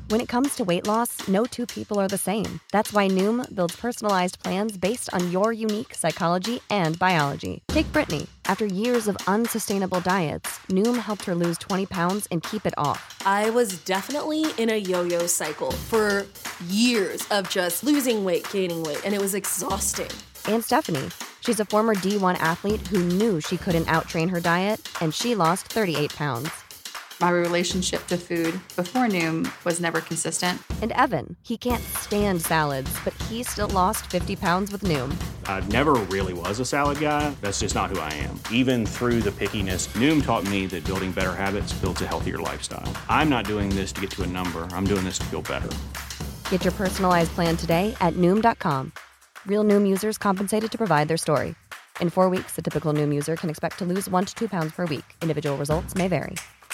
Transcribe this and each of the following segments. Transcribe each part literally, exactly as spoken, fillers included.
When it comes to weight loss, no two people are the same. That's why Noom builds personalized plans based on your unique psychology and biology. Take Brittany. After years of unsustainable diets, Noom helped her lose twenty pounds and keep it off. I was definitely in a yo-yo cycle for years of just losing weight, gaining weight, and it was exhausting. And Stephanie. She's a former D one athlete who knew she couldn't outtrain her diet, and she lost thirty-eight pounds. My relationship to food before Noom was never consistent. And Evan, he can't stand salads, but he still lost fifty pounds with Noom. I never really was a salad guy. That's just not who I am. Even through the pickiness, Noom taught me that building better habits builds a healthier lifestyle. I'm not doing this to get to a number. I'm doing this to feel better. Get your personalized plan today at Noom dot com. Real Noom users compensated to provide their story. In four weeks, the typical Noom user can expect to lose one to two pounds per week. Individual results may vary.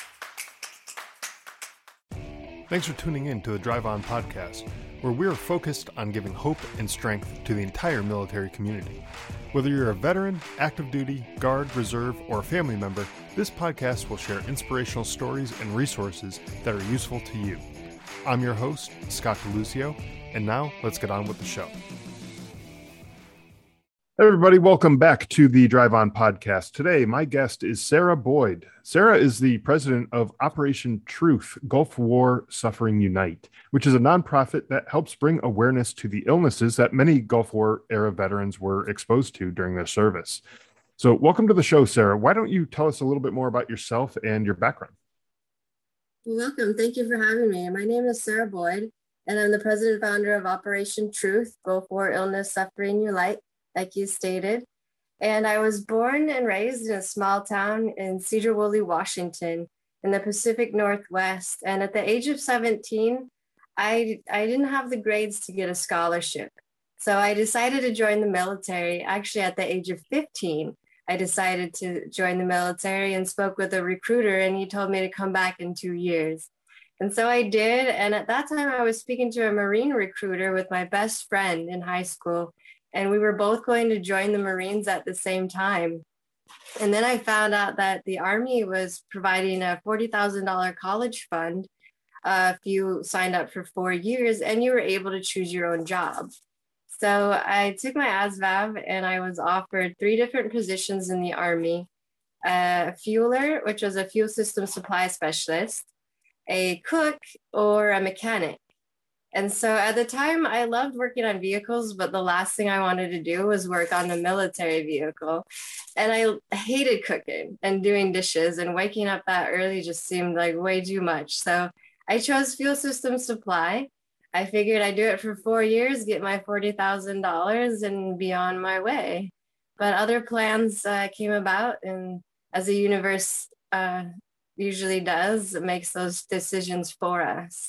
Thanks for tuning in to the Drive On podcast, where we're focused on giving hope and strength to the entire military community. Whether you're a veteran, active duty, guard, reserve, or a family member, this podcast will share inspirational stories and resources that are useful to you. I'm your host, Scott DeLucio, and now let's get on with the show. Everybody, welcome back to the Drive On podcast. Today, my guest is Sarah Boyd. Sarah is the president of Operation Truth, Gulf War Suffering Unite, which is a nonprofit that helps bring awareness to the illnesses that many Gulf War era veterans were exposed to during their service. So welcome to the show, Sarah. Why don't you tell us a little bit more about yourself and your background? Welcome. Thank you for having me. My name is Sarah Boyd, and I'm the president and founder of Operation Truth, Gulf War Illness Suffering Unite, like you stated. And I was born and raised in a small town in Cedar Woolley, Washington, in the Pacific Northwest. And at the age of seventeen, I, I didn't have the grades to get a scholarship. So I decided to join the military. Actually, at the age of fifteen, I decided to join the military and spoke with a recruiter, and he told me to come back in two years. And so I did. And at that time, I was speaking to a Marine recruiter with my best friend in high school. And we were both going to join the Marines at the same time. And then I found out that the Army was providing a forty thousand dollars college fund uh, if you signed up for four years and you were able to choose your own job. So I took my A S V A B and I was offered three different positions in the Army: a fueler, which was a fuel system supply specialist, a cook, or a mechanic. And so at the time, I loved working on vehicles, but the last thing I wanted to do was work on a military vehicle. And I hated cooking and doing dishes, and waking up that early just seemed like way too much. So I chose fuel system supply. I figured I'd do it for four years, get my forty thousand dollars, and be on my way. But other plans uh, came about, and as the universe uh, usually does, it makes those decisions for us.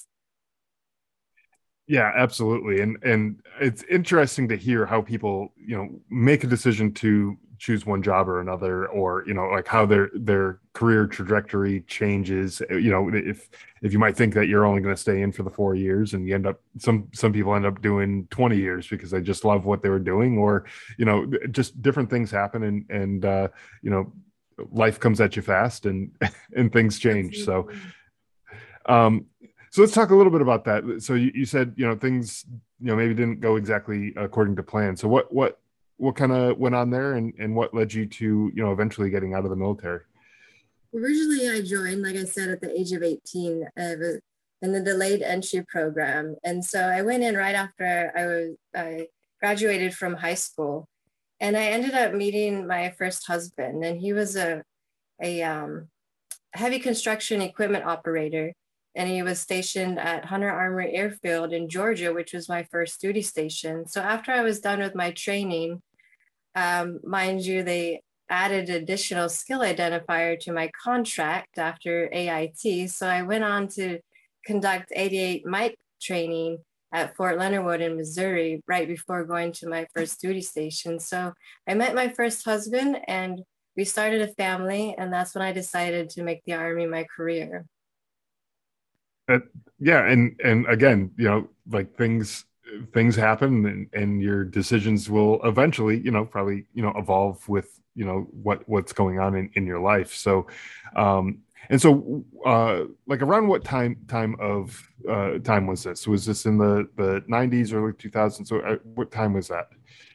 Yeah, absolutely. And and it's interesting to hear how people, you know, make a decision to choose one job or another, or, you know, like how their their career trajectory changes. You know, if if you might think that you're only going to stay in for the four years and you end up, some some people end up doing twenty years because they just love what they were doing, or, you know, just different things happen, and and uh, you know, life comes at you fast, and and things change. So um So let's talk a little bit about that. So you, you said, you know, things, you know, maybe didn't go exactly according to plan. So what what what kind of went on there, and, and what led you to, you know, eventually getting out of the military? Originally, I joined, like I said, at the age of eighteen uh, in the delayed entry program. And so I went in right after I was I graduated from high school. And I ended up meeting my first husband, and he was a, a um, heavy construction equipment operator. And he was stationed at Hunter Armory Airfield in Georgia, which was my first duty station. So after I was done with my training, um, mind you, they added additional skill identifier to my contract after A I T. So I went on to conduct eighty-eight Mike training at Fort Leonard Wood in Missouri right before going to my first duty station. So I met my first husband, and we started a family, and that's when I decided to make the Army my career. Uh, yeah. And, and again, you know, like things, things happen, and, and your decisions will eventually, you know, probably, you know, evolve with, you know, what, what's going on in, in your life. So, um, And so, uh, like around what time time of uh, time was this? Was this in the the nineties, early two thousands? So, uh, what time was that?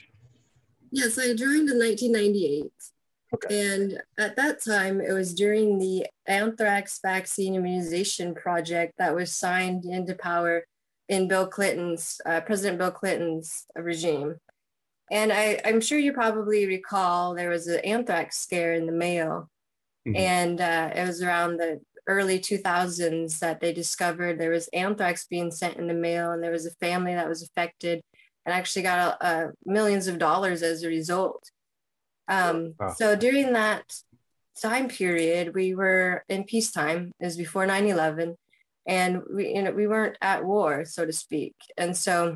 Yes, I joined in nineteen ninety-eight. Okay. And at that time, it was during the anthrax vaccine immunization project that was signed into power in Bill Clinton's, uh, President Bill Clinton's regime. And I, I'm sure you probably recall there was an anthrax scare in the mail. Mm-hmm. And uh, it was around the early two thousands that they discovered there was anthrax being sent in the mail, and there was a family that was affected and actually got uh, millions of dollars as a result. Um, wow. So during that time period, we were in peacetime. It was before nine eleven, and we, you know, we weren't at war, so to speak. And so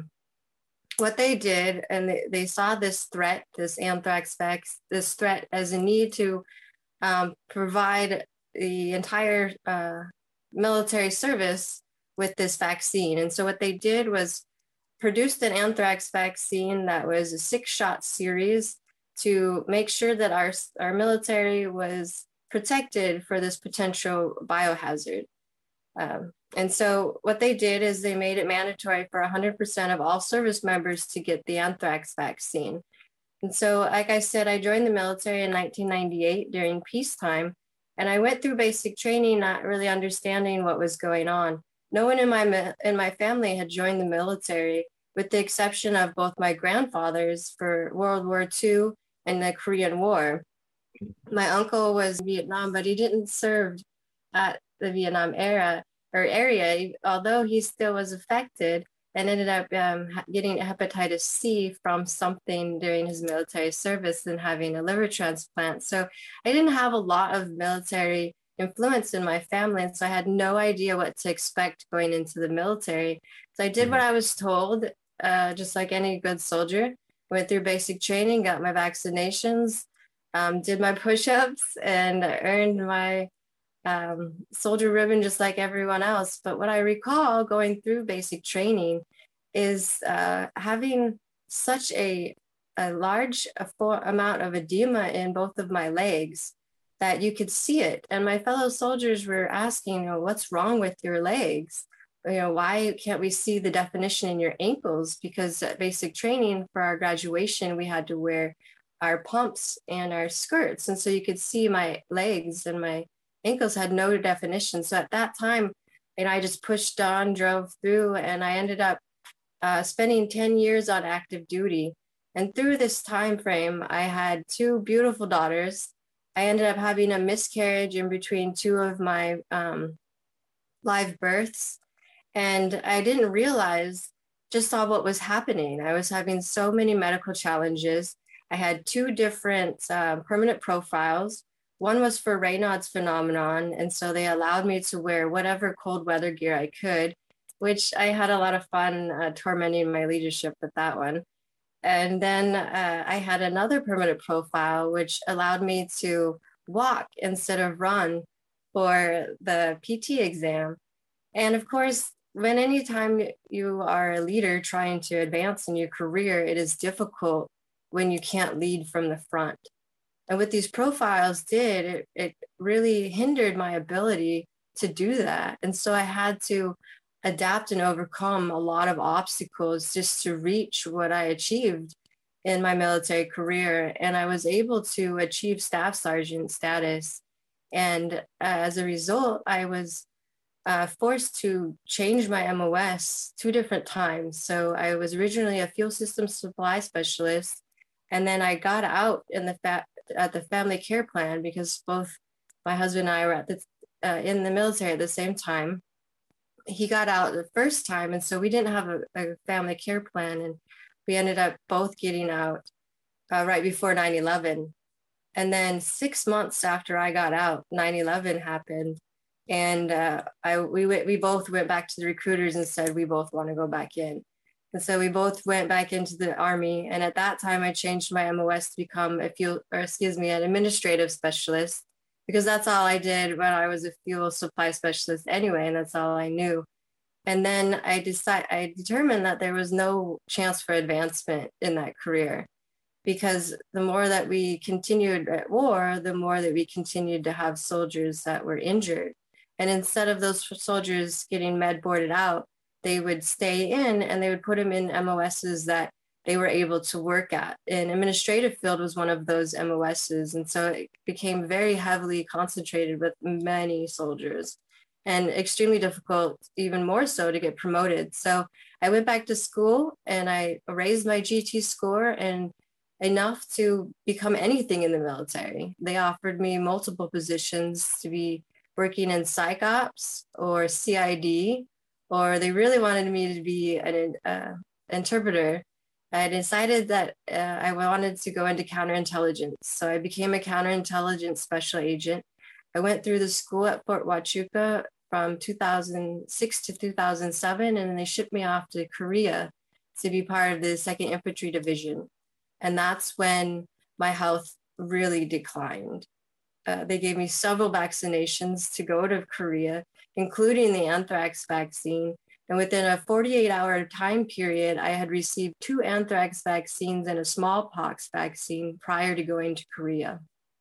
what they did, and they, they saw this threat, this anthrax vax, this threat as a need to um, provide the entire uh, military service with this vaccine. And so what they did was produced an anthrax vaccine that was a six-shot series to make sure that our, our military was protected for this potential biohazard. Um, and so what they did is they made it mandatory for one hundred percent of all service members to get the anthrax vaccine. And so, like I said, I joined the military in nineteen ninety-eight during peacetime, and I went through basic training, not really understanding what was going on. No one in my in my family had joined the military, with the exception of both my grandfathers for World War Two and the Korean War. My uncle was in Vietnam, but he didn't serve at the Vietnam era or area, although he still was affected and ended up um, getting hepatitis C from something during his military service and having a liver transplant. So I didn't have a lot of military influence in my family, and so I had no idea what to expect going into the military. So I did what I was told, uh, just like any good soldier. Went through basic training, got my vaccinations, um, did my push-ups, and earned my um, soldier ribbon just like everyone else. But what I recall going through basic training is uh, having such a, a large amount of edema in both of my legs that you could see it. And my fellow soldiers were asking, you know, what's wrong with your legs? You know, why can't we see the definition in your ankles? Because at basic training for our graduation, we had to wear our pumps and our skirts. And so you could see my legs and my ankles had no definition. So at that time, and I just pushed on, drove through, and I ended up uh, spending ten years on active duty. And through this time frame, I had two beautiful daughters. I ended up having a miscarriage in between two of my um, live births. And I didn't realize just saw what was happening. I was having so many medical challenges. I had two different uh, permanent profiles. One was for Raynaud's phenomenon. And so they allowed me to wear whatever cold weather gear I could, which I had a lot of fun uh, tormenting my leadership with that one. And then uh, I had another permanent profile, which allowed me to walk instead of run for the P T exam. And of course, when anytime you are a leader trying to advance in your career, it is difficult when you can't lead from the front. And what these profiles did, it, it really hindered my ability to do that. And so I had to adapt and overcome a lot of obstacles just to reach what I achieved in my military career. And I was able to achieve staff sergeant status. And uh, as a result, I was Uh, forced to change my M O S two different times. So I was originally a fuel system supply specialist, and then I got out in the fa- at the family care plan because both my husband and I were at the uh, in the military at the same time. He got out the first time, and so we didn't have a, a family care plan, and we ended up both getting out uh, right before nine eleven. And then six months after I got out, nine eleven happened. And uh, I we went, we both went back to the recruiters and said we both want to go back in. And so we both went back into the Army. And at that time, I changed my M O S to become a fuel, or excuse me, an administrative specialist, because that's all I did when I was a fuel supply specialist anyway, and that's all I knew. And then I decided, I determined that there was no chance for advancement in that career. because the more that we continued at war, the more that we continued to have soldiers that were injured. And instead of those soldiers getting med boarded out, they would stay in and they would put them in M O Ss that they were able to work at. And administrative field was one of those M O Ss. And so it became very heavily concentrated with many soldiers and extremely difficult, even more so, to get promoted. So I went back to school and I raised my G T score and enough to become anything in the military. They offered me multiple positions to be working in psych ops or C I D, or they really wanted me to be an uh, interpreter. I decided that uh, I wanted to go into counterintelligence. So I became a counterintelligence special agent. I went through the school at Fort Huachuca from two thousand six to two thousand seven, and then they shipped me off to Korea to be part of the second Infantry Division. And that's when my health really declined. Uh, they gave me several vaccinations to go to Korea, including the anthrax vaccine. And within a forty-eight hour time period, I had received two anthrax vaccines and a smallpox vaccine prior to going to Korea.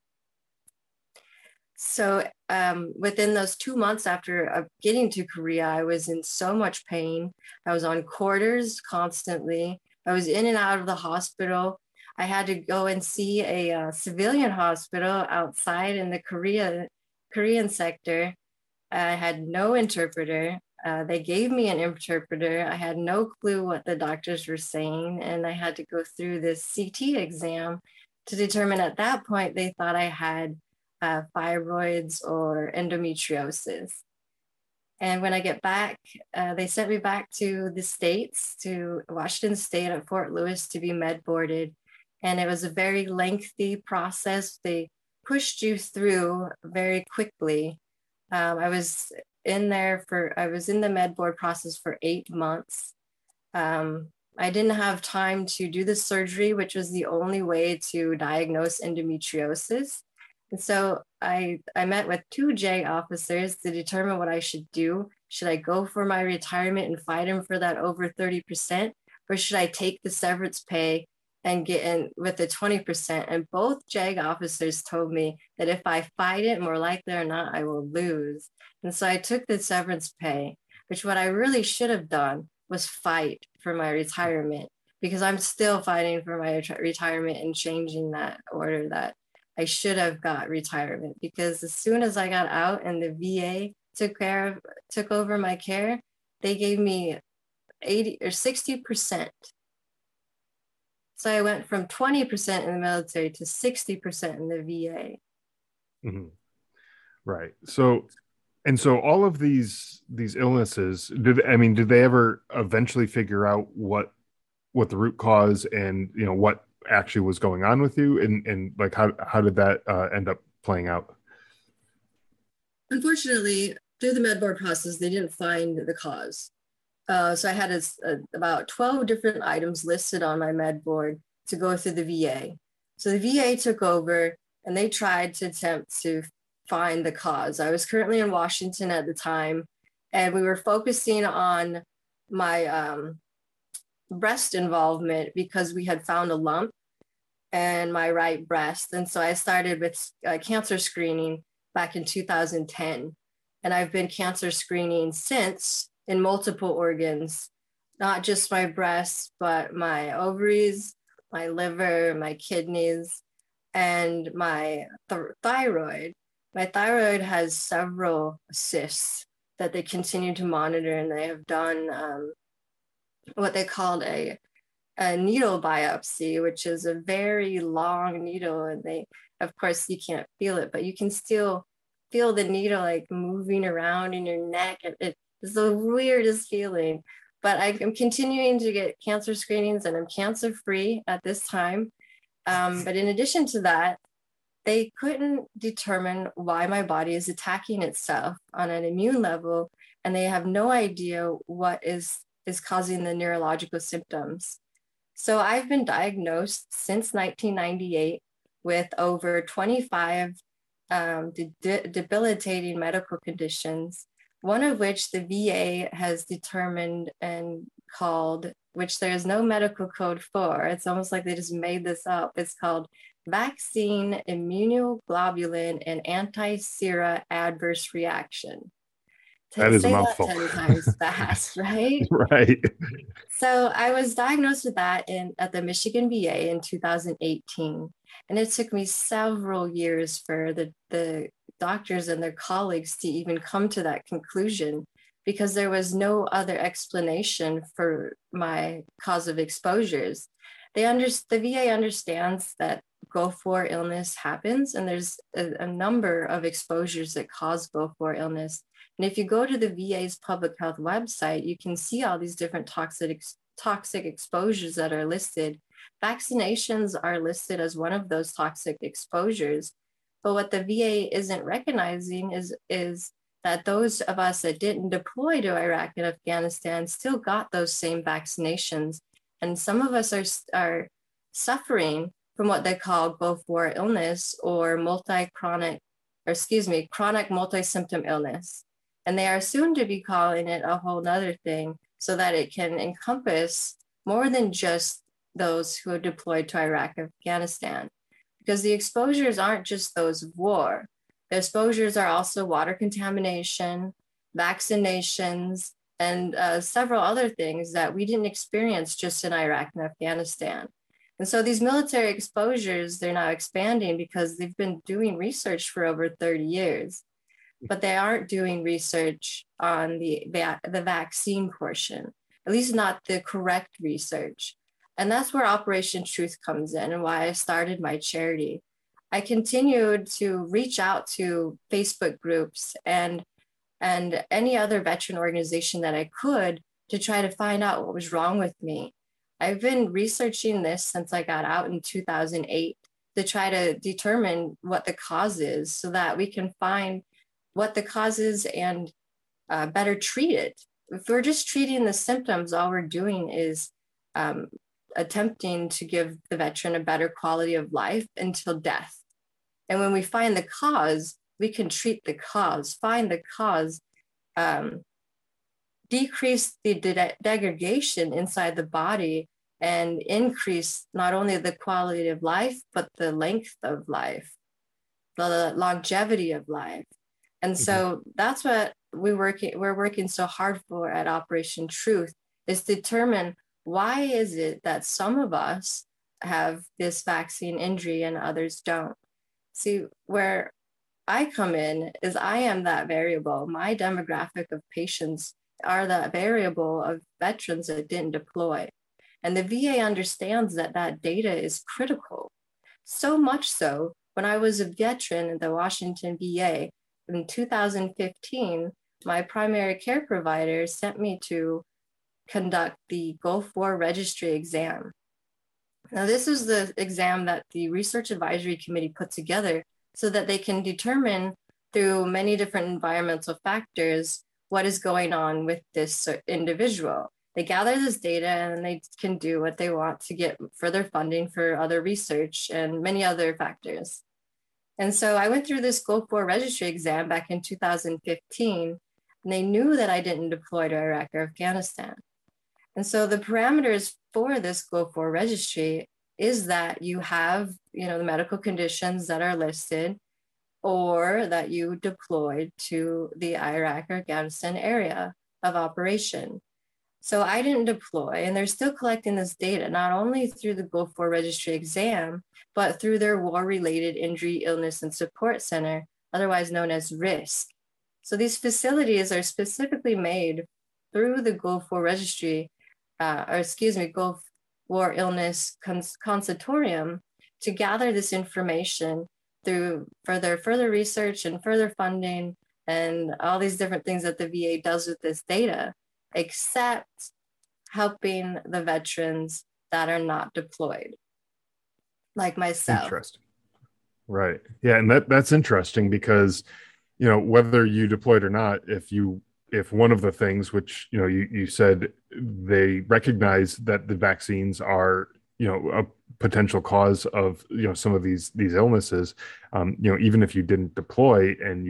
So um, within those two months after uh, getting to Korea, I was in so much pain. I was on quarters constantly. I was in and out of the hospital. I had to go and see a uh, civilian hospital outside in the Korea, Korean sector. I had no interpreter. Uh, they gave me an interpreter. I had no clue what the doctors were saying. And I had to go through this C T exam to determine at that point, they thought I had uh, fibroids or endometriosis. And when I get back, uh, they sent me back to the States, to Washington State at Fort Lewis to be med boarded. And it was a very lengthy process. They pushed you through very quickly. Um, I was in there for, I was in the med board process for eight months. Um, I didn't have time to do the surgery, which was the only way to diagnose endometriosis. And so I, I met with two J officers to determine what I should do. Should I go for my retirement and fight him for that over thirty percent? Or should I take the severance pay and get in with the twenty percent? And both J A G officers told me that if I fight it, more likely or not, I will lose. And so I took the severance pay, which what I really should have done was fight for my retirement, because I'm still fighting for my ret- retirement and changing that order. That I should have got retirement, because as soon as I got out and the V A took care of, took over my care, they gave me eighty or sixty percent. So I went from twenty percent in the military to sixty percent in the V A. Mm-hmm. Right. So, and so all of these, these illnesses, did, I mean, did they ever eventually figure out what, what the root cause and, you know, what actually was going on with you? And, and like, how, how did that uh, end up playing out? Unfortunately, through the med board process, they didn't find the cause. Uh, so I had a, a, about twelve different items listed on my med board to go through the V A. So the V A took over and they tried to attempt to find the cause. I was currently in Washington at the time, and we were focusing on my um, breast involvement because we had found a lump in my right breast. And so I started with uh, cancer screening back in two thousand ten. And I've been cancer screening since in multiple organs, not just my breast, but my ovaries, my liver, my kidneys, and my th- thyroid. My thyroid has several cysts that they continue to monitor, and they have done um, what they called a, a needle biopsy, which is a very long needle. And they, of course, you can't feel it, but you can still feel the needle like moving around in your neck. It, it, It's the weirdest feeling, but I am continuing to get cancer screenings and I'm cancer free at this time. Um, but in addition to that, they couldn't determine why my body is attacking itself on an immune level, and they have no idea what is, is causing the neurological symptoms. So I've been diagnosed since nineteen ninety-eight with over twenty-five um, de- debilitating medical conditions. one of which the V A has determined and called, which there is no medical code for. It's almost like they just made this up. It's called vaccine immunoglobulin and anti-sera adverse reaction. That is a say mouthful. That ten times fast, right? Right. So I was diagnosed with that in at the Michigan V A in two thousand eighteen. And it took me several years for the, the doctors and their colleagues to even come to that conclusion, because there was no other explanation for my cause of exposures. They under, the V A understands that Gulf War illness happens, and there's a, a number of exposures that cause Gulf War illness. And if you go to the V A's public health website, you can see all these different toxic, toxic exposures that are listed. Vaccinations are listed as one of those toxic exposures. But what the V A isn't recognizing is, is that those of us that didn't deploy to Iraq and Afghanistan still got those same vaccinations. And some of us are, are suffering from what they call Gulf War illness, or multi-chronic, or excuse me, chronic multi-symptom illness. And they are soon to be calling it a whole nother thing, so that it can encompass more than just those who are deployed to Iraq and Afghanistan. Because the exposures aren't just those of war. The exposures are also water contamination, vaccinations, and uh, several other things that we didn't experience just in Iraq and Afghanistan. And so these military exposures, they're now expanding because they've been doing research for over thirty years, but they aren't doing research on the, the, the vaccine portion, at least not the correct research. And that's where Operation Truth comes in, and why I started my charity. I continued to reach out to Facebook groups and, and any other veteran organization that I could to try to find out what was wrong with me. I've been researching this since I got out in two thousand eight to try to determine what the cause is, so that we can find what the cause is and uh, better treat it. If we're just treating the symptoms, all we're doing is um, attempting to give the veteran a better quality of life until death. And when we find the cause, we can treat the cause, find the cause, um, decrease the de- degradation inside the body, and increase not only the quality of life, but the length of life, the longevity of life. And so that's what we working, we're working so hard for at Operation Truth, is to determine, why is it that some of us have this vaccine injury and others don't? See, where I come in is I am that variable. My demographic of patients are that variable of veterans that didn't deploy. And the V A understands that that data is critical. So much so, when I was a veteran in the Washington V A in two thousand fifteen, my primary care provider sent me to conduct the Gulf War Registry exam. Now, this is the exam that the Research Advisory Committee put together so that they can determine through many different environmental factors what is going on with this individual. They gather this data and they can do what they want to get further funding for other research and many other factors. And so I went through this Gulf War Registry exam back in two thousand fifteen, and they knew that I didn't deploy to Iraq or Afghanistan. And so the parameters for this Gulf War Registry is that you have, you know, the medical conditions that are listed, or that you deployed to the Iraq or Afghanistan area of operation. So I didn't deploy, and they're still collecting this data, not only through the Gulf War Registry exam, but through their War-Related Injury, Illness, and Support Center, otherwise known as RISC. So these facilities are specifically made through the Gulf War Registry, uh, or excuse me, Gulf War Illness Cons- Consortium, to gather this information through further further research and further funding and all these different things that the V A does with this data, except helping the veterans that are not deployed, like myself. Interesting. Right. Yeah. And that that's interesting because, you know, whether you deployed or not, if you if one of the things which, you know, you, you said they recognize that the vaccines are, you know, a potential cause of, you know, some of these these illnesses, um, you know, even if you didn't deploy and you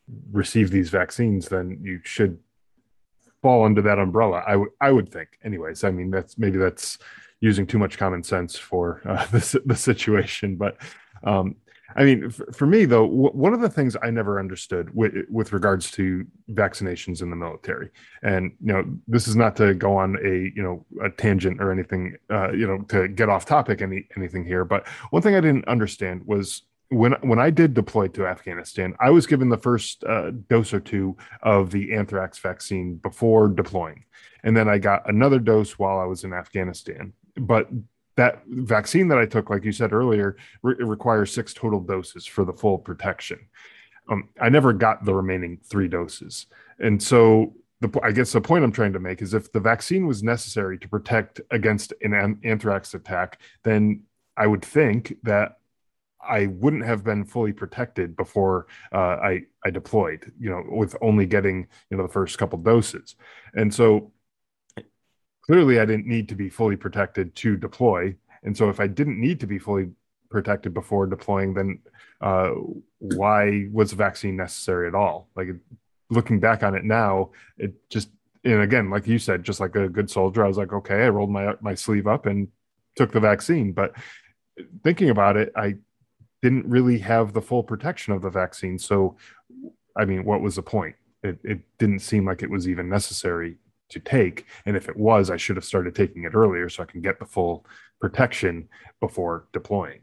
receive these vaccines, then you should fall under that umbrella. I would I would think, anyways. I mean, that's maybe that's using too much common sense for uh, the the situation, but um, I mean, f- for me though, w- one of the things I never understood w- with regards to vaccinations in the military, and you know, this is not to go on a you know a tangent or anything, uh, you know, to get off topic any anything here, but one thing I didn't understand was when when I did deploy to Afghanistan, I was given the first uh, dose or two of the anthrax vaccine before deploying, and then I got another dose while I was in Afghanistan. But that vaccine that I took, like you said earlier, re- it requires six total doses for the full protection. Um, I never got the remaining three doses, and so the I guess the point I'm trying to make is if the vaccine was necessary to protect against an an- anthrax attack, then I would think that I wouldn't have been fully protected before uh, I I deployed, you know, with only getting you know the first couple doses, and so clearly I didn't need to be fully protected to deploy, and so if I didn't need to be fully protected before deploying, then uh, why was the vaccine necessary at all? Like looking back on it now, it just and again, like you said, just like a good soldier, I was like, okay, I rolled my my sleeve up and took the vaccine, but thinking about it, I didn't really have the full protection of the vaccine. So, I mean, what was the point? It, it didn't seem like it was even necessary to take. And if it was, I should have started taking it earlier so I can get the full protection before deploying.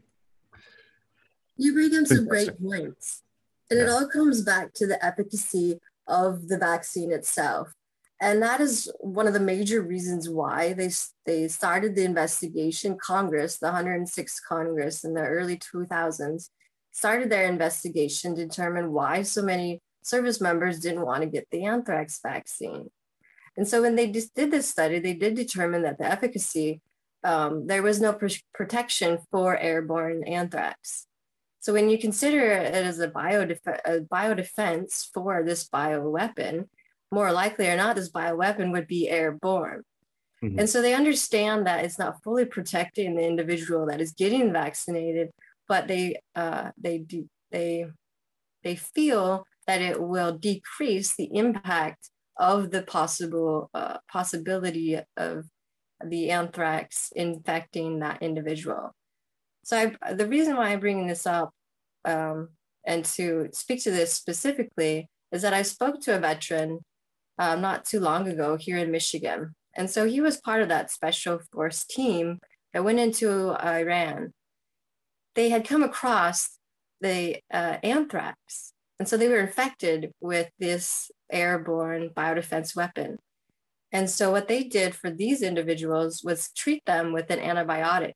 You bring up some great points. And yeah. It all comes back to the efficacy of the vaccine itself. And that is one of the major reasons why they, they started the investigation. Congress, the one hundred sixth Congress in the early two thousands, started their investigation to determine why so many service members didn't want to get the anthrax vaccine. And so when they just did this study, they did determine that the efficacy, um, there was no pr- protection for airborne anthrax. So when you consider it as a, biodef- a biodefense for this bioweapon, more likely or not, this bioweapon would be airborne. Mm-hmm. And so they understand that it's not fully protecting the individual that is getting vaccinated, but they uh, they do, they they feel that it will decrease the impact of the possible uh, possibility of the anthrax infecting that individual. So I, the reason why I'm bringing this up um, and to speak to this specifically is that I spoke to a veteran Um, not too long ago here in Michigan. And so he was part of that special force team that went into Iran. They had come across the uh, anthrax. And so they were infected with this airborne biodefense weapon. And so what they did for these individuals was treat them with an antibiotic.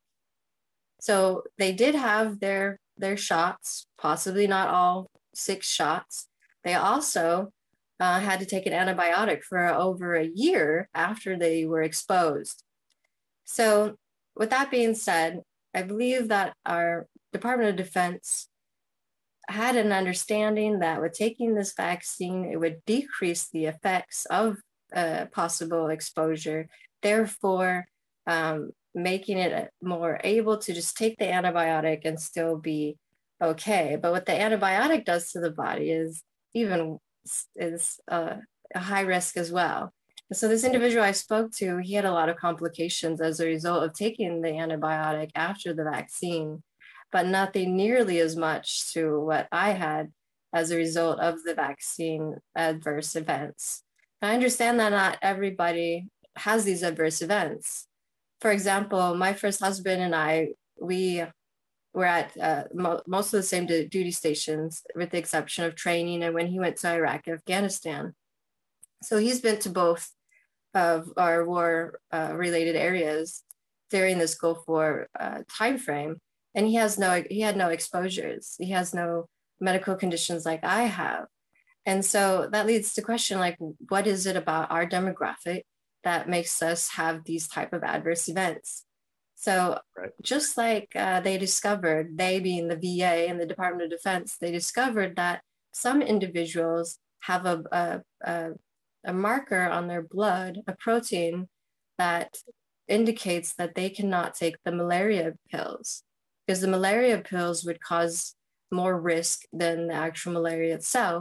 So they did have their, their shots, possibly not all six shots. They also Uh, had to take an antibiotic for over a year after they were exposed. So with that being said, I believe that our Department of Defense had an understanding that with taking this vaccine, it would decrease the effects of uh, possible exposure, therefore um, making it more able to just take the antibiotic and still be okay. But what the antibiotic does to the body is even is uh, a high risk as well. And so this individual I spoke to, he had a lot of complications as a result of taking the antibiotic after the vaccine, but nothing nearly as much to what I had as a result of the vaccine adverse events. I understand that not everybody has these adverse events. For example, my first husband and I, we were at uh, mo- most of the same d- duty stations, with the exception of training and when he went to Iraq and Afghanistan. So he's been to both of our war-related uh, areas during this Gulf War uh, timeframe, and he has no he had no exposures. He has no medical conditions like I have. And so that leads to question, like, what is it about our demographic that makes us have these type of adverse events? So right. Just like uh, they discovered, they being the V A and the Department of Defense, they discovered that some individuals have a, a, a, a marker on their blood, a protein that indicates that they cannot take the malaria pills, because the malaria pills would cause more risk than the actual malaria itself.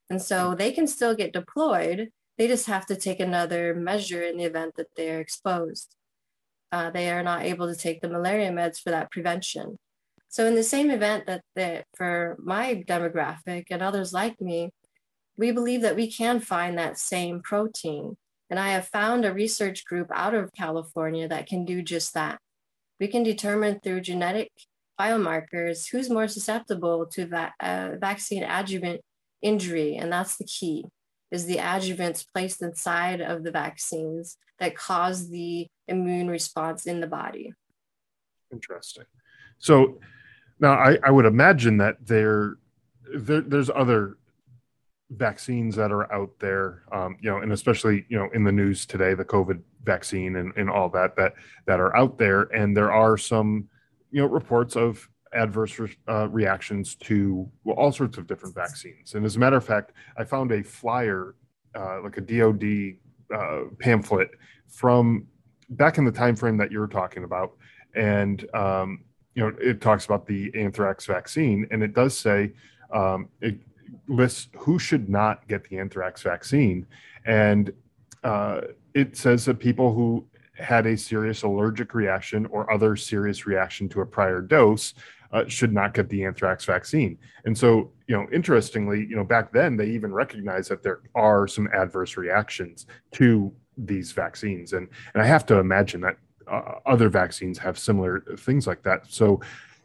And so they can still get deployed. They just have to take another measure in the event that they're exposed. Uh, they are not able to take the malaria meds for that prevention. So in the same event that, that for my demographic and others like me, we believe that we can find that same protein. And I have found a research group out of California that can do just that. We can determine through genetic biomarkers who's more susceptible to va- uh, vaccine adjuvant injury. And that's the key, is the adjuvants placed inside of the vaccines that cause the immune response in the body. Interesting. So now I, I would imagine that there, there there's other vaccines that are out there, um, you know, and especially, you know, in the news today, the COVID vaccine and, and all that, that, that are out there. And there are some, you know, reports of adverse uh, reactions to well, all sorts of different vaccines. And as a matter of fact, I found a flyer, uh, like a D O D uh, pamphlet from back in the time frame that you were talking about. And, um, you know, it talks about the anthrax vaccine, and it does say, um, it lists who should not get the anthrax vaccine. And uh, it says that people who had a serious allergic reaction or other serious reaction to a prior dose uh, should not get the anthrax vaccine. And so, you know, interestingly, you know, back then they even recognized that there are some adverse reactions to these vaccines. And, and I have to imagine that uh, other vaccines have similar things like that. So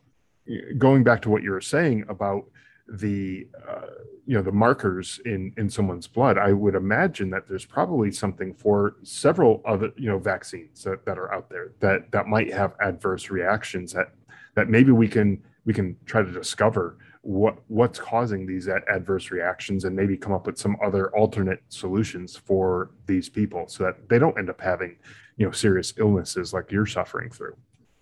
going back to what you were saying about the uh, you know the markers in in someone's blood, I would imagine that there's probably something for several other you know vaccines that, that are out there that that might have adverse reactions that that maybe we can we can try to discover what what's causing these adverse reactions and maybe come up with some other alternate solutions for these people so that they don't end up having you know serious illnesses like you're suffering through.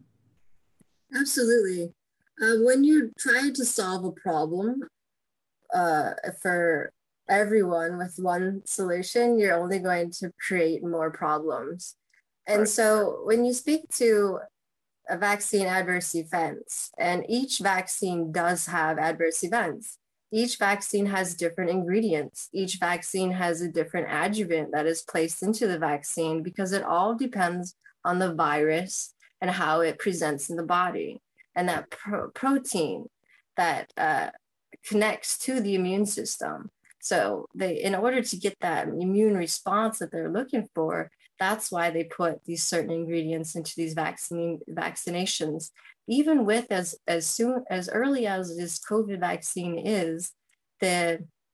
Absolutely. Uh, when you try to solve a problem uh, for everyone with one solution, you're only going to create more problems. And right. So when you speak to a vaccine adverse events, and each vaccine does have adverse events, each vaccine has different ingredients. Each vaccine has a different adjuvant that is placed into the vaccine because it all depends on the virus and how it presents in the body. And that pro- protein that uh, connects to the immune system. So they, in order to get that immune response that they're looking for, that's why they put these certain ingredients into these vaccine vaccinations. Even with as as soon as early as this COVID vaccine is, the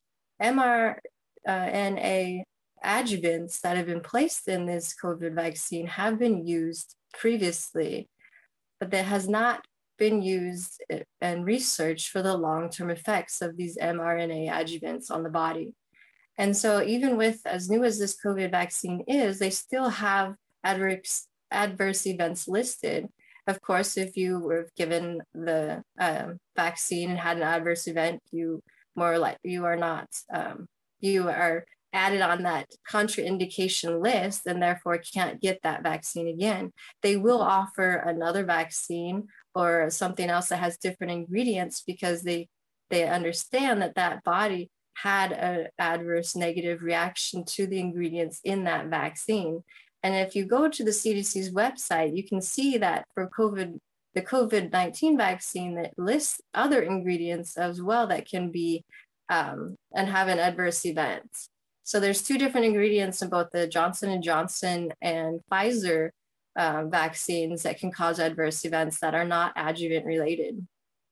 mRNA adjuvants that have been placed in this COVID vaccine have been used previously, but that has not been used and researched for the long-term effects of these mRNA adjuvants on the body. And so even with as new as this COVID vaccine is, they still have adverse, adverse events listed. Of course, if you were given the um, vaccine and had an adverse event, you more like you are not, um, you are added on that contraindication list and therefore can't get that vaccine again. They will offer another vaccine or something else that has different ingredients because they they understand that that body had an adverse negative reaction to the ingredients in that vaccine. And if you go to the C D C's website, you can see that for COVID, the COVID nineteen vaccine that lists other ingredients as well that can be um, and have an adverse event. So there's two different ingredients in both the Johnson and Johnson and Pfizer uh, vaccines that can cause adverse events that are not adjuvant related.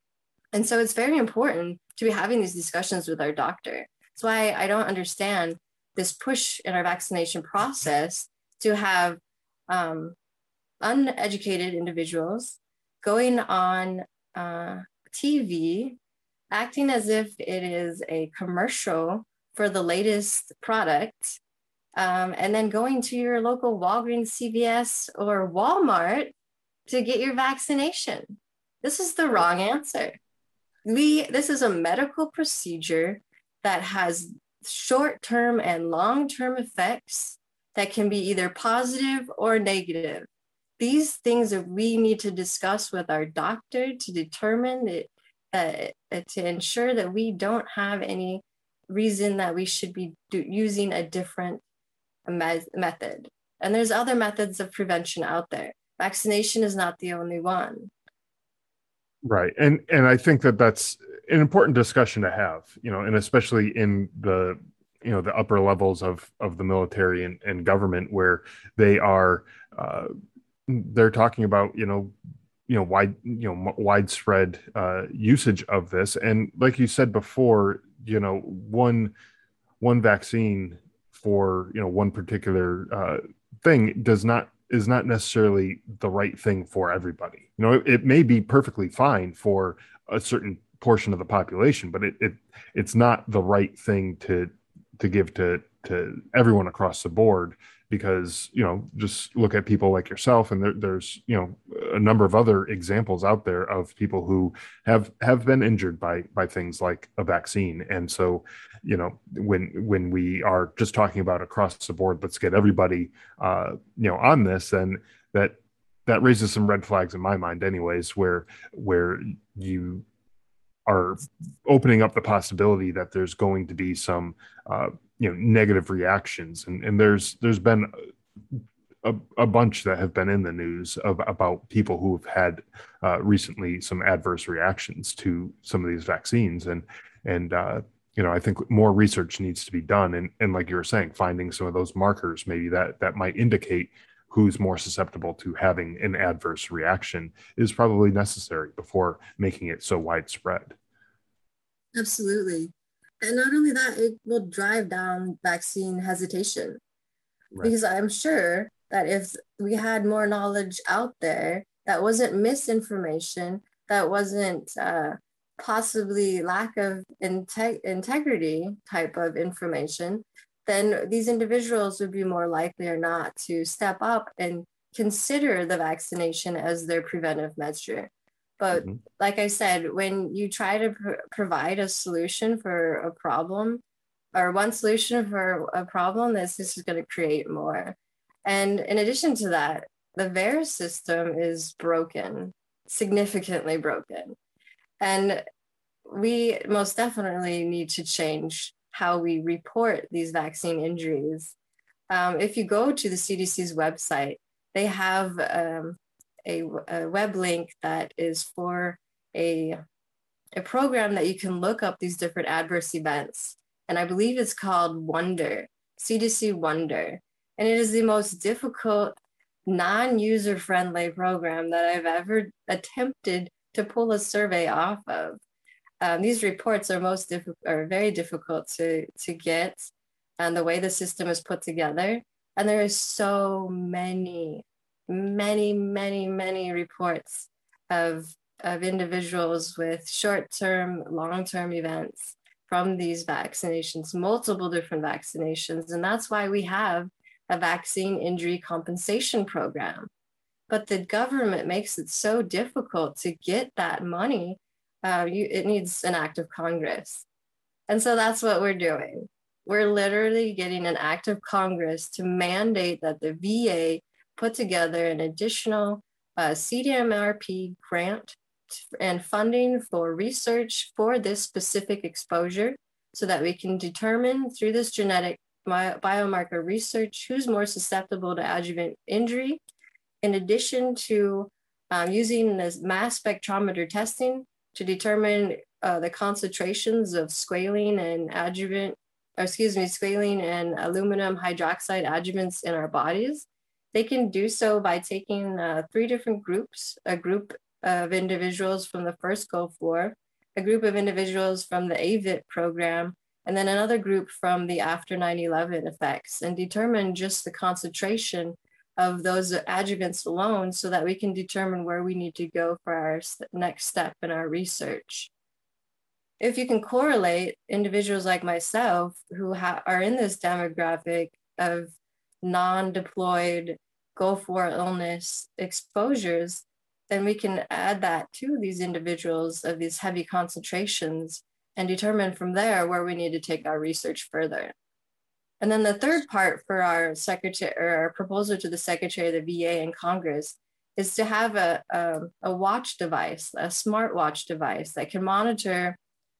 And so it's very important to be having these discussions with our doctor. That's why I don't understand this push in our vaccination process to have um, uneducated individuals going on uh, T V, acting as if it is a commercial for the latest product, um, and then going to your local Walgreens, C V S, or Walmart to get your vaccination. This is the wrong answer. We, this is a medical procedure that has short-term and long-term effects that can be either positive or negative. These things that we need to discuss with our doctor to determine that, uh, to ensure that we don't have any reason that we should be do, using a different me- method. And there's other methods of prevention out there. Vaccination is not the only one. Right. And and I think that that's an important discussion to have, you know, and especially in the, you know, the upper levels of, of the military and, and government, where they are, uh, they're talking about, you know, you know, wide, you know, widespread uh, usage of this. And like you said before, you know, one, one vaccine for, you know, one particular uh, thing does not, is not necessarily the right thing for everybody. You know, it, it may be perfectly fine for a certain portion of the population, but it, it it's not the right thing to, to give to, to everyone across the board. Because, you know, just look at people like yourself, and there, there's, you know, a number of other examples out there of people who have have been injured by by things like a vaccine. And so, you know, when when we are just talking about across the board, let's get everybody, uh, you know, on this, then that that raises some red flags in my mind, anyways, where where you are opening up the possibility that there's going to be some uh, you know, negative reactions. And, and there's, there's been a, a bunch that have been in the news of, about people who have had uh, recently some adverse reactions to some of these vaccines. And, and, uh, you know, I think more research needs to be done. And, and like you were saying, finding some of those markers, maybe that, that might indicate who's more susceptible to having an adverse reaction is probably necessary before making it so widespread. Absolutely. And not only that, it will drive down vaccine hesitation. Right. Because I'm sure that if we had more knowledge out there that wasn't misinformation, that wasn't uh, possibly lack of integ- integrity type of information, then these individuals would be more likely or not to step up and consider the vaccination as their preventive measure. But mm-hmm. like I said, when you try to pr- provide a solution for a problem, or one solution for a problem, this, this is going to create more. And in addition to that, the V A E R S system is broken, significantly broken. And we most definitely need to change how we report these vaccine injuries. Um, if you go to the C D C's website, they have um, A, a web link that is for a, a program that you can look up these different adverse events. And I believe it's called Wonder, C D C Wonder. And it is the most difficult, non-user friendly program that I've ever attempted to pull a survey off of. Um, these reports are most difficult, are very difficult to, to get, and the way the system is put together. And there is so many many, many, many reports of, of individuals with short-term, long-term events from these vaccinations, multiple different vaccinations. And that's why we have a vaccine injury compensation program. But the government makes it so difficult to get that money. Uh, you, it needs an act of Congress. And so that's what we're doing. We're literally getting an act of Congress to mandate that the V A put together an additional uh, C D M R P grant and funding for research for this specific exposure, so that we can determine through this genetic bi- biomarker research who's more susceptible to adjuvant injury, in addition to um, using this mass spectrometer testing to determine uh, the concentrations of squalene and adjuvant, or excuse me, squalene and aluminum hydroxide adjuvants in our bodies. They can do so by taking uh, three different groups, a group of individuals from the first Gulf War, a group of individuals from the A V I P program, and then another group from the after nine eleven effects, and determine just the concentration of those adjuvants alone, so that we can determine where we need to go for our next step in our research. If you can correlate individuals like myself who ha- are in this demographic of non-deployed Gulf War illness exposures, then we can add that to these individuals of these heavy concentrations and determine from there where we need to take our research further. And then the third part for our secretary, or our proposal to the Secretary of the V A and Congress, is to have a, a, a watch device, a smart watch device that can monitor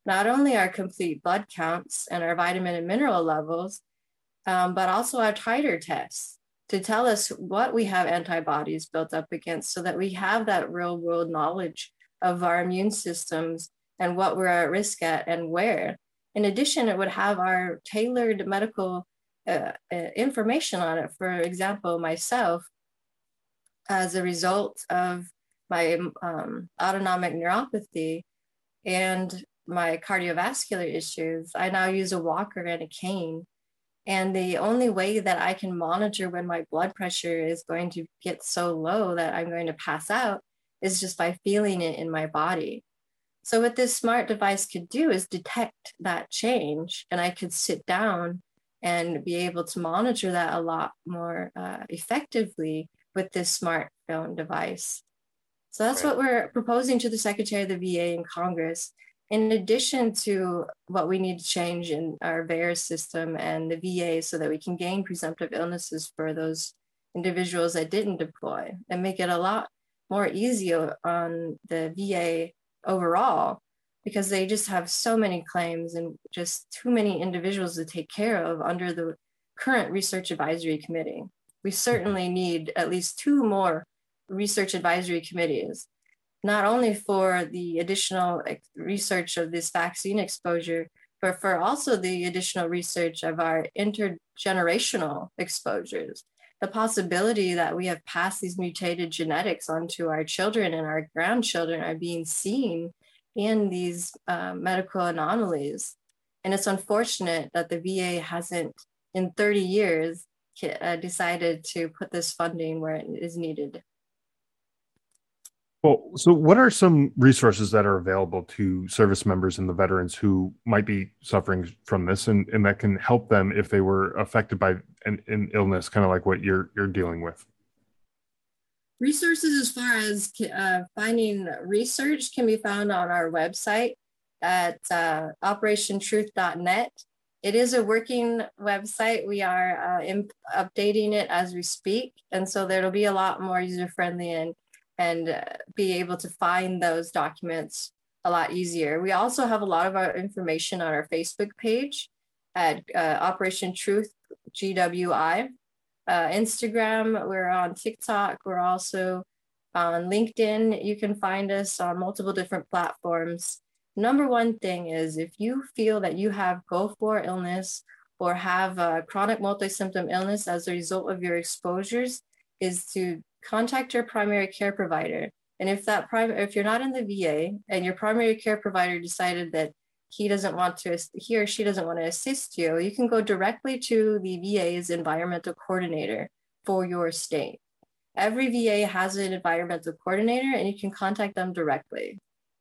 not only our complete blood counts and our vitamin and mineral levels, um, but also our titer tests to tell us what we have antibodies built up against, so that we have that real world knowledge of our immune systems and what we're at risk at and where. In addition, it would have our tailored medical uh, uh, information on it. For example, myself, as a result of my um, autonomic neuropathy and my cardiovascular issues, I now use a walker and a cane. And the only way that I can monitor when my blood pressure is going to get so low that I'm going to pass out is just by feeling it in my body. So what this smart device could do is detect that change, and I could sit down and be able to monitor that a lot more uh, effectively with this smartphone device. So that's right. What we're proposing to the Secretary of the V A in Congress, in addition to what we need to change in our V A E R system and the V A so that we can gain presumptive illnesses for those individuals that didn't deploy, and make it a lot more easier on the V A overall, because they just have so many claims and just too many individuals to take care of under the current Research Advisory Committee. We certainly need at least two more research advisory committees, not only for the additional research of this vaccine exposure, but for also the additional research of our intergenerational exposures. The possibility that we have passed these mutated genetics onto our children and our grandchildren are being seen in these uh, medical anomalies. And it's unfortunate that the V A hasn't, in thirty years, uh, decided to put this funding where it is needed. Well, so what are some resources that are available to service members and the veterans who might be suffering from this, and, and that can help them if they were affected by an, an illness, kind of like what you're you're dealing with? Resources as far as uh, finding research can be found on our website at uh, operation truth dot net. It is a working website. We are uh, imp- updating it as we speak, and so there'll be a lot more user-friendly and and uh, be able to find those documents a lot easier. We also have a lot of our information on our Facebook page at uh, Operation Truth G W I. Uh, Instagram, we're on TikTok, we're also on LinkedIn. You can find us on multiple different platforms. Number one thing is, if you feel that you have Gulf War illness or have a chronic multi-symptom illness as a result of your exposures, is to contact your primary care provider. And if that prim- if you're not in the V A and your primary care provider decided that he doesn't want to, he or she doesn't want to assist you, you can go directly to the V A's environmental coordinator for your state. Every V A has an environmental coordinator, and you can contact them directly.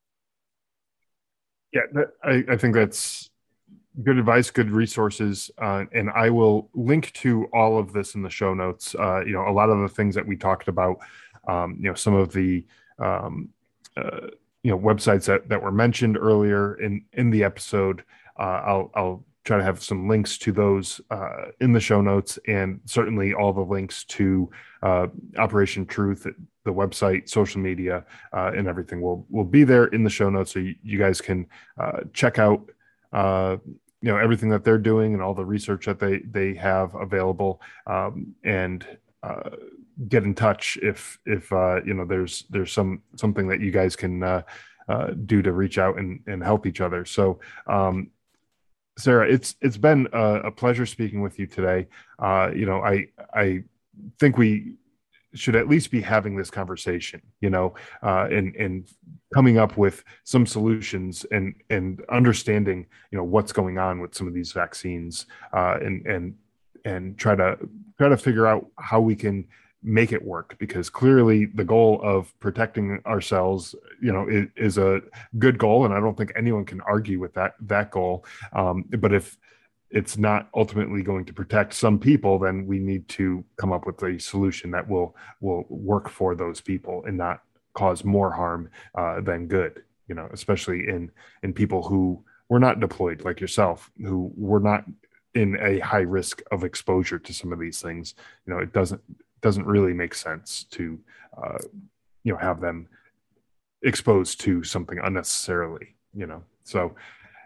Yeah, that, I, I think that's good advice, good resources, uh, and I will link to all of this in the show notes. Uh, you know, a lot of the things that we talked about, um, you know, some of the, um, uh, you know, websites that, that were mentioned earlier in, in the episode. Uh, I'll, I'll try to have some links to those uh, in the show notes, and certainly all the links to uh, Operation Truth, the website, social media, uh, and everything will, will be there in the show notes. So you, you guys can uh, check out, uh, you know, everything that they're doing and all the research that they, they have available, um, and uh, get in touch if, if uh, you know, there's, there's some, something that you guys can uh, uh, do to reach out and, and help each other. So, um, Sarah, it's, it's been a, a pleasure speaking with you today. Uh, you know, I, I think we should at least be having this conversation, you know, uh, and, and coming up with some solutions and, and understanding, you know, what's going on with some of these vaccines, uh, and, and, and try to, try to figure out how we can make it work, because clearly the goal of protecting ourselves, you know, is, is a good goal. And I don't think anyone can argue with that, that goal. Um, but if it's not ultimately going to protect some people, then we need to come up with a solution that will, will work for those people and not cause more harm uh, than good, you know, especially in, in people who were not deployed like yourself, who were not in a high risk of exposure to some of these things. You know, it doesn't, doesn't really make sense to, uh, you know, have them exposed to something unnecessarily, you know? So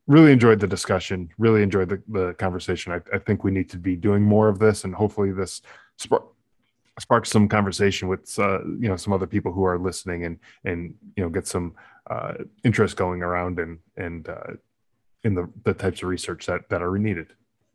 really enjoyed the discussion, really enjoyed the, the conversation. I, I think we need to be doing more of this, and hopefully this spark, sparks some conversation with uh, you know some other people who are listening, and and you know get some uh, interest going around and and uh, in the, the types of research that, that are needed.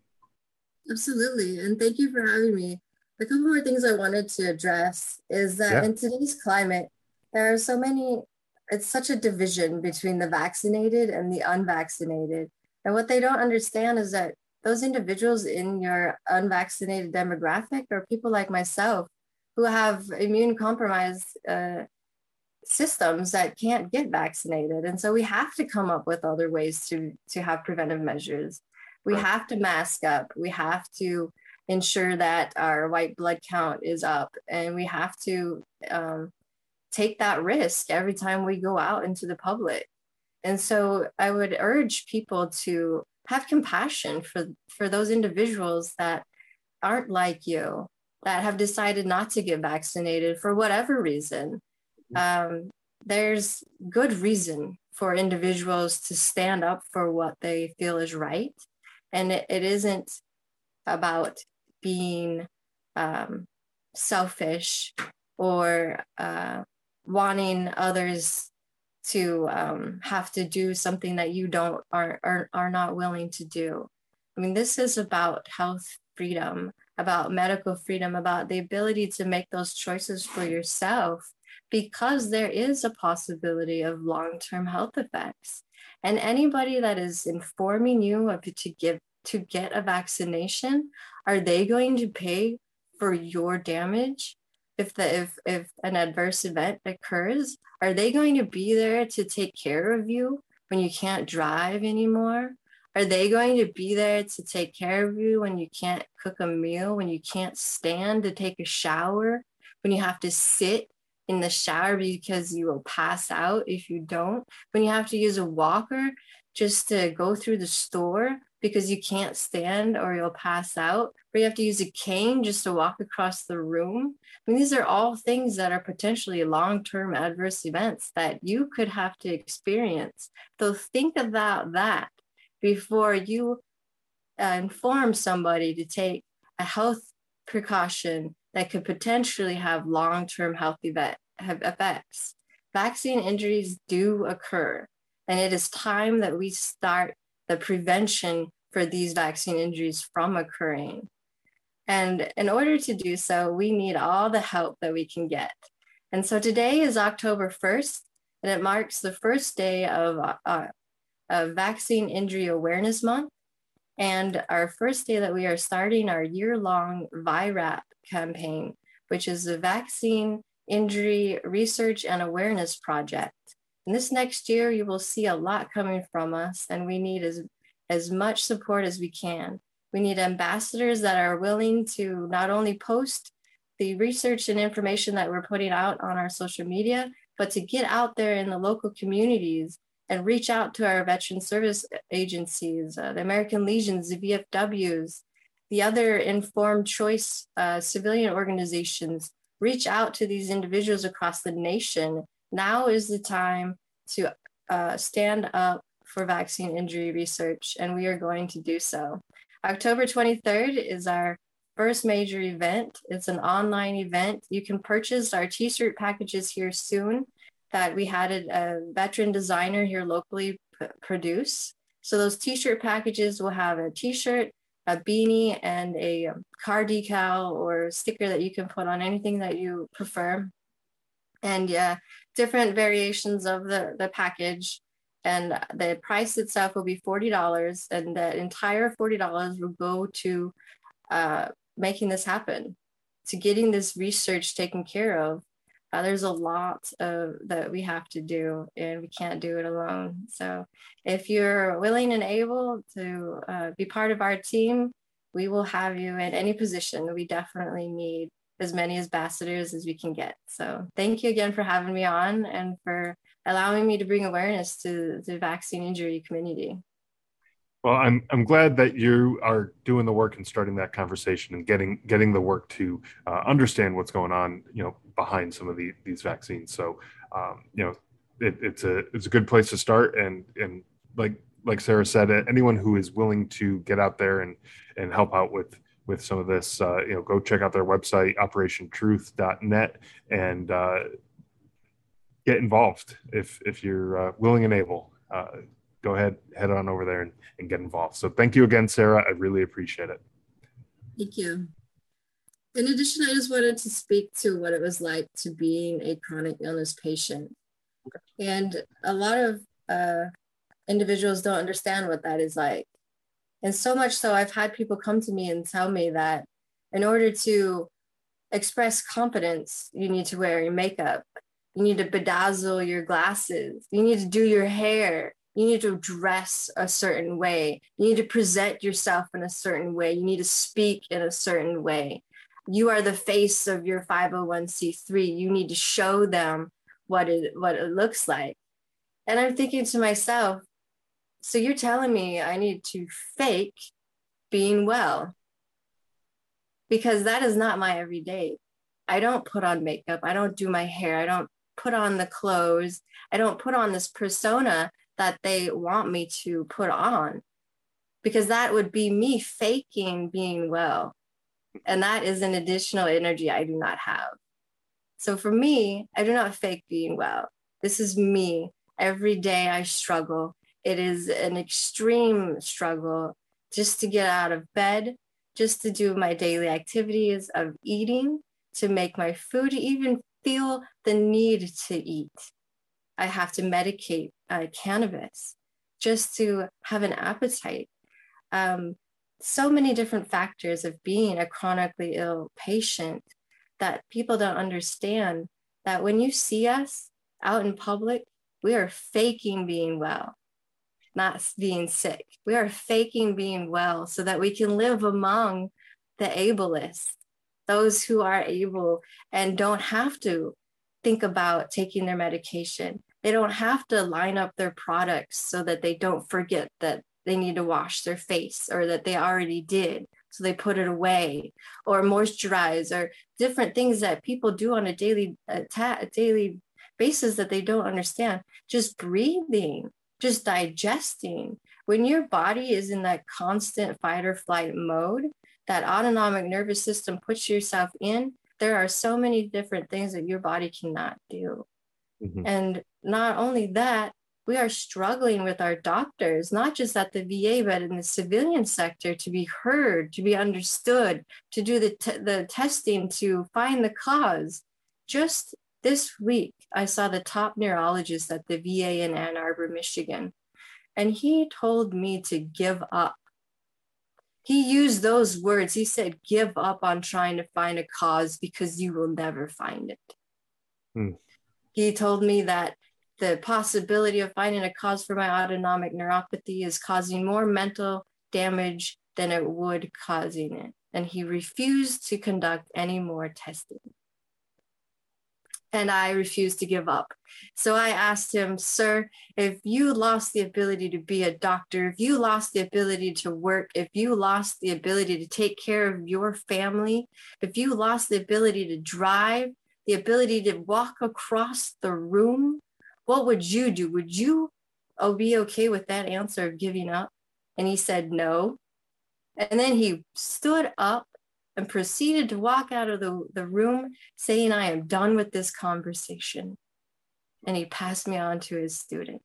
Absolutely. And thank you for having me. A couple more things I wanted to address is that yeah. in today's climate, there are so many, it's such a division between the vaccinated and the unvaccinated. And what they don't understand is that those individuals in your unvaccinated demographic are people like myself who have immune compromised uh, systems that can't get vaccinated. And so we have to come up with other ways to, to have preventive measures. We right. have to mask up. We have to ensure that our white blood count is up, and we have to um, take that risk every time we go out into the public. And so I would urge people to have compassion for, for those individuals that aren't like you, that have decided not to get vaccinated for whatever reason. Um, there's good reason for individuals to stand up for what they feel is right. And it, it isn't about being um, selfish or uh, wanting others to um, have to do something that you don't are, are are not willing to do. I mean, this is about health freedom, about medical freedom, about the ability to make those choices for yourself, because there is a possibility of long-term health effects. And anybody that is informing you of to give to get a vaccination, are they going to pay for your damage? If the if if an adverse event occurs, are they going to be there to take care of you when you can't drive anymore? Are they going to be there to take care of you when you can't cook a meal, when you can't stand to take a shower, when you have to sit in the shower because you will pass out if you don't, when you have to use a walker just to go through the store because you can't stand or you'll pass out, or you have to use a cane just to walk across the room? I mean, these are all things that are potentially long-term adverse events that you could have to experience. So think about that before you uh, inform somebody to take a health precaution that could potentially have long-term health event, have effects. Vaccine injuries do occur, and it is time that we start the prevention for these vaccine injuries from occurring. And in order to do so, we need all the help that we can get. And so today is October first, and it marks the first day of, uh, of Vaccine Injury Awareness Month, and our first day that we are starting our year-long V I RAP campaign, which is the Vaccine Injury Research and Awareness Project. And this next year, you will see a lot coming from us, and we need as, as much support as we can. We need ambassadors that are willing to not only post the research and information that we're putting out on our social media, but to get out there in the local communities and reach out to our veteran service agencies, uh, the American Legions, the V F Ws, the other informed choice uh, civilian organizations. Reach out to these individuals across the nation. Now is the time to uh, stand up for vaccine injury research, and we are going to do so. October twenty-third is our first major event. It's an online event. You can purchase our t-shirt packages here soon that we had a, a veteran designer here locally p- produce. So those t-shirt packages will have a t-shirt, a beanie, and a um, car decal or sticker that you can put on anything that you prefer. And yeah, different variations of the, the package. And the price itself will be forty dollars, and the entire forty dollars will go to uh, making this happen, to getting this research taken care of. Uh, there's a lot of, that we have to do, and we can't do it alone. So if you're willing and able to uh, be part of our team, we will have you in any position. We definitely need as many ambassadors as we can get. So thank you again for having me on and for allowing me to bring awareness to the vaccine injury community. Well, I'm I'm glad that you are doing the work and starting that conversation and getting getting the work to uh, understand what's going on, you know, behind some of the, these vaccines. So, um, you know, it, it's a it's a good place to start. And and like like Sarah said, anyone who is willing to get out there and and help out with with some of this, uh, you know, go check out their website, operation truth dot net, and uh, get involved if if you're uh, willing and able. Uh, go ahead, head on over there and, and get involved. So thank you again, Sarah. I really appreciate it. Thank you. In addition, I just wanted to speak to what it was like to being a chronic illness patient. Okay. And a lot of uh, individuals don't understand what that is like. And so much so, I've had people come to me and tell me that in order to express confidence, you need to wear your makeup. You need to bedazzle your glasses. You need to do your hair. You need to dress a certain way. You need to present yourself in a certain way. You need to speak in a certain way. You are the face of your five oh one c three. You need to show them what it, what it looks like. And I'm thinking to myself, so you're telling me I need to fake being well? Because that is not my everyday. I don't put on makeup. I don't do my hair. I don't put on the clothes. I don't put on this persona that they want me to put on, because that would be me faking being well. And that is an additional energy I do not have. So for me, I do not fake being well. This is me. Every day I struggle. It is an extreme struggle just to get out of bed, just to do my daily activities of eating, to make my food, even feel the need to eat. I have to medicate uh, cannabis just to have an appetite. Um, so many different factors of being a chronically ill patient that people don't understand, that when you see us out in public, we are faking being well, not being sick. We are faking being well so that we can live among the ableist, those who are able and don't have to think about taking their medication. They don't have to line up their products so that they don't forget that they need to wash their face, or that they already did, so they put it away, or moisturize, or different things that people do on a daily, a ta- a daily basis that they don't understand. Just breathing, just digesting. When your body is in that constant fight or flight mode, that autonomic nervous system puts yourself in, there are so many different things that your body cannot do. Mm-hmm. And not only that, we are struggling with our doctors, not just at the V A, but in the civilian sector, to be heard, to be understood, to do the, t- the testing, to find the cause. Just this week, I saw the top neurologist at the V A in Ann Arbor, Michigan, and he told me to give up. He used those words. He said, give up on trying to find a cause because you will never find it. Hmm. He told me that the possibility of finding a cause for my autonomic neuropathy is causing more mental damage than it would causing it. And he refused to conduct any more testing. And I refused to give up. So I asked him, sir, if you lost the ability to be a doctor, if you lost the ability to work, if you lost the ability to take care of your family, if you lost the ability to drive, the ability to walk across the room, what would you do? Would you oh, be okay with that answer of giving up? And he said, no. And then he stood up and proceeded to walk out of the, the room saying, I am done with this conversation. And he passed me on to his student.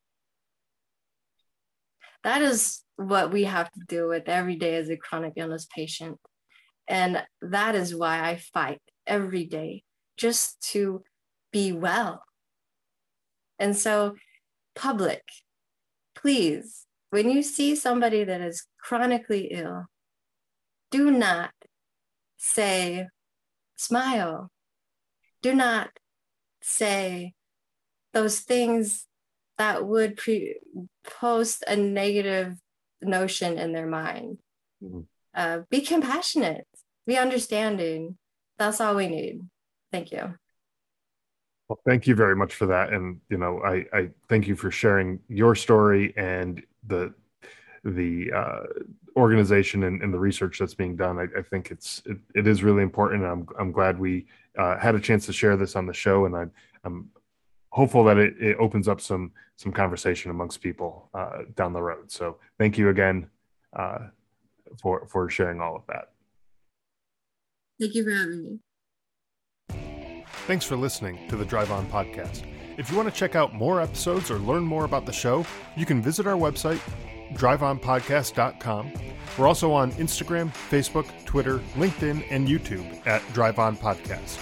That is what we have to deal with every day as a chronic illness patient. And that is why I fight every day, just to be well. And so, public, please, when you see somebody that is chronically ill, do not say, smile. Do not say those things that would pre- post a negative notion in their mind. Mm-hmm. Uh, be compassionate, be understanding. That's all we need. Thank you. Well, thank you very much for that. And, you know, I, I thank you for sharing your story and the the uh, organization and, and the research that's being done. I, I think it's it, it is really important. I'm I'm glad we uh, had a chance to share this on the show, and I, I'm hopeful that it, it opens up some some conversation amongst people uh, down the road. So thank you again uh, for for sharing all of that. Thank you for having me. Thanks for listening to the Drive On Podcast. If you want to check out more episodes or learn more about the show, you can visit our website, drive on podcast dot com. We're also on Instagram, Facebook, Twitter, LinkedIn, and YouTube at Drive On Podcast.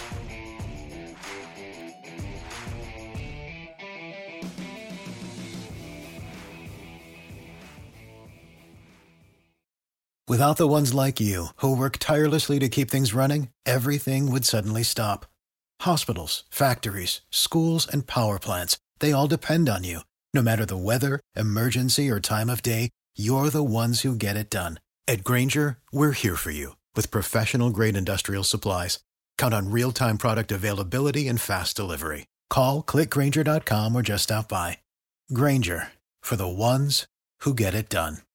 Without the ones like you, who work tirelessly to keep things running, everything would suddenly stop. Hospitals, factories, schools, and power plants, they all depend on you. No matter the weather, emergency, or time of day, you're the ones who get it done. At Grainger, we're here for you with professional-grade industrial supplies. Count on real-time product availability and fast delivery. Call, click Grainger dot com, or just stop by. Grainger, for the ones who get it done.